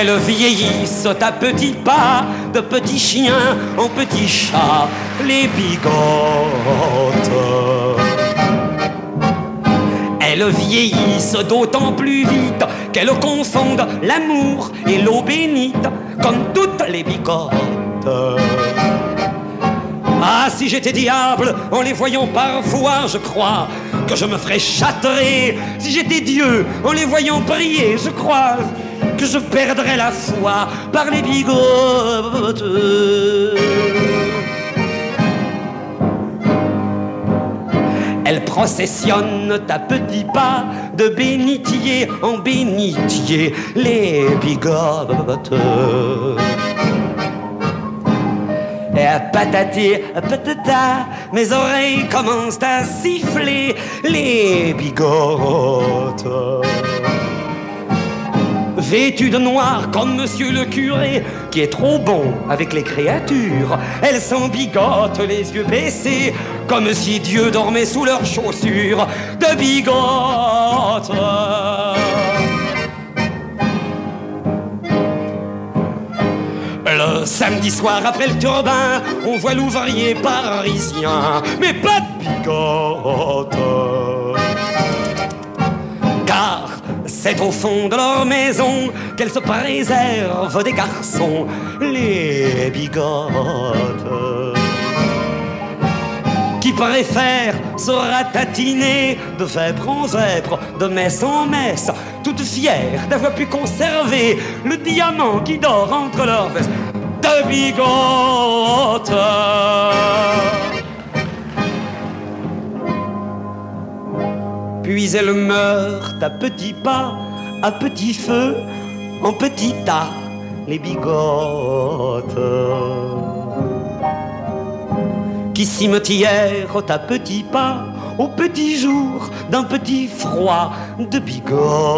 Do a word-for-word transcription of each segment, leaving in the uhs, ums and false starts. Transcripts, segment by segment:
Elles vieillissent à petits pas, de petits chiens en petits chats, les bigotes. Elles vieillissent d'autant plus vite qu'elles confondent l'amour et l'eau bénite, comme toutes les bigotes. Ah, si j'étais diable, en les voyant parfois, je crois que je me ferais châtrer. Si j'étais Dieu, en les voyant prier, je crois que je perdrais la foi par les bigotes. Elles processionnent à petits pas, de bénitier en bénitier, les bigotes. Et à patati, à patata, mes oreilles commencent à siffler, les bigotes. Vêtues de noir comme monsieur le curé, qui est trop bon avec les créatures, elles s'embigotent les yeux baissés, comme si Dieu dormait sous leurs chaussures de bigotes. Le samedi soir après le turbin, on voit l'ouvrier parisien, mais pas de bigote. Car c'est au fond de leur maison qu'elles se préservent des garçons, les bigotes. Qui préfèrent se ratatiner de vêpres en vêpres, de messe en messe, toutes fières d'avoir pu conserver le diamant qui dort entre leurs vestes de bigotes. Puis elles meurent à petits pas, à petit feu, en petits tas, les bigotes. Qui cimetièrent à petits pas, au petit jour d'un petit froid de bigote.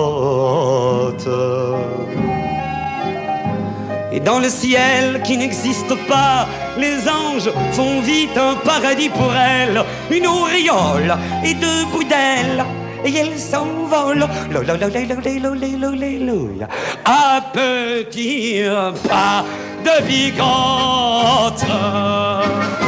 Et dans le ciel qui n'existe pas, les anges font vite un paradis pour elles, une auréole et deux bouts d'ailes, et elles s'envolent à petits pas de bigote.